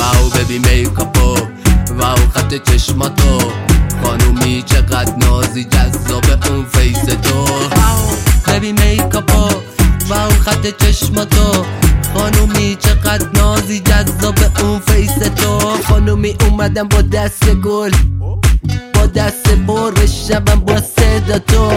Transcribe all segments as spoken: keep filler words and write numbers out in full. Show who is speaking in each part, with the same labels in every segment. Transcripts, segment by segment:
Speaker 1: واو ببی میکاپو، واو خط چشماتو، خانومی چقدر نازی جذاب اون فیس تو. واو ببی میکاپو، واو خط چشماتو، خانومی چقدر نازی جذاب اون فیس تو. خانومی اومدم با دست گل، با دست پر شبم با صدا تو،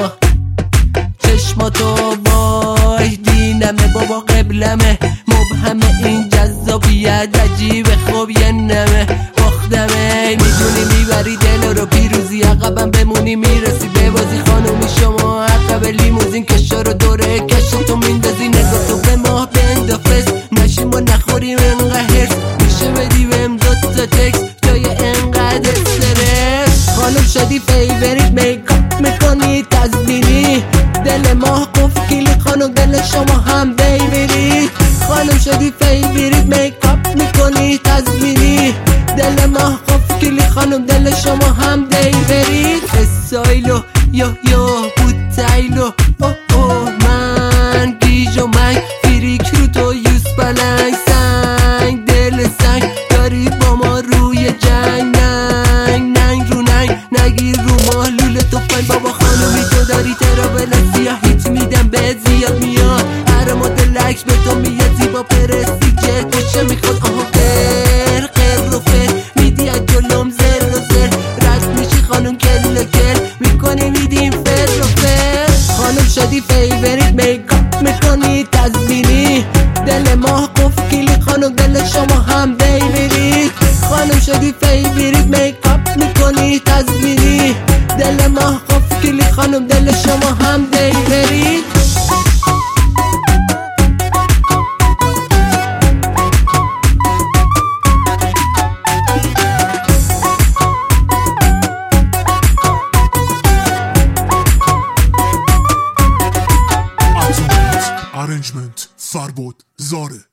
Speaker 1: چشماتو وای دینمه بابا قبلمه، مبهمه این جذابیت عجیبه خوب یه نمه باختمه. میدونی میبری دل رو پیروزی، عقبم بمونی میرسی به بازی. خانومی شما عقب لیموزین کشا رو دوره کشتو میندازی، نگاه تو به ماه بندافست نشیم و نخوریم انقدر هرس، میشه بدی بهم دوتا تکس جای انقدر استرس. خانم شدی فیوریت میکاپ میکنی تزمینی، دل ماه قفل کلی خانم دل شما هم بیبرید. خانم شدی فیوریت میکاپ میکنی تزمینی، دل ماه قفل کلی خانم دل شما هم بیبرید. استایلو یو یو بوتایلو اوه اوه من گیج و من فریک رو تو یوز بلنگ سنگ دل سنگ داری با ما روی جنگ، ننگ ننگ رو ننگ نگیر رو ما لوله تو پاین. بابا خانومی تو داری ترابل سیاهیت میدم بهت زیاد میاد، هر مدل عکس به تو میاد زیبا پرستی که کشه میخواد آها قر قر و فر میدی از جلوم زر و زر، رد میشی خانوم کل کل میکنی میدیم فر و فر. خانوم شدی فیوریت میکاپ میکنی تزمینی، دل ماه قفل کلی خانوم دل شما هم بیبرید. خانوم شدی فیوریت میکاپ میکنی تزمینی، دل ماه قفل کلی خانوم دل شما هم بیبرید.
Speaker 2: Arrangement Farbod Zare